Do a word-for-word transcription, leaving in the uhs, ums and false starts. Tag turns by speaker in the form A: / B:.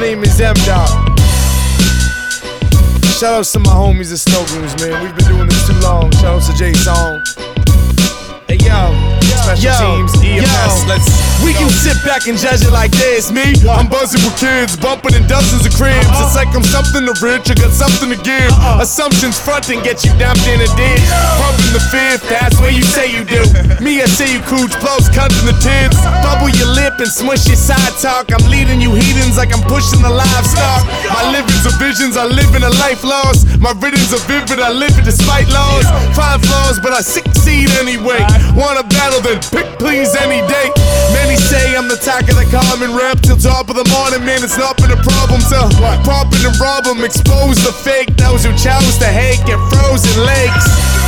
A: name is M-Dog. Shout outs to my homies at Snow Grooves, man. We've been doing this too long. Shout outs to Jay Song. Hey, yo. Special
B: yo,
A: teams, E M S,
B: yo.
A: let's
B: We
A: go.
B: can sit back and judge it like this. Me, I'm buzzing with kids, bumping in dozens of cribs.
A: Uh-huh.
B: It's like I'm something to rich, I got something to give.
A: Uh-uh.
B: Assumptions front and get you dumped in a ditch. Pumping the fifth, that's what you say you do. Me, I say you cooch, blows cunt in the tits. Bubble your lip and smush your side talk. I'm leading you heathens like I'm pushing the livestock. My livings are visions, I live in a life lost. My riddance are vivid, I live it despite laws. Five flaws, but I succeed anyway. Wanna battle, then pick please any day. Many say I'm the talk of the common rap till top of the morning, man, it's not been a problem to pop in and rob 'em, expose the fake. Those who chose to hate get frozen legs.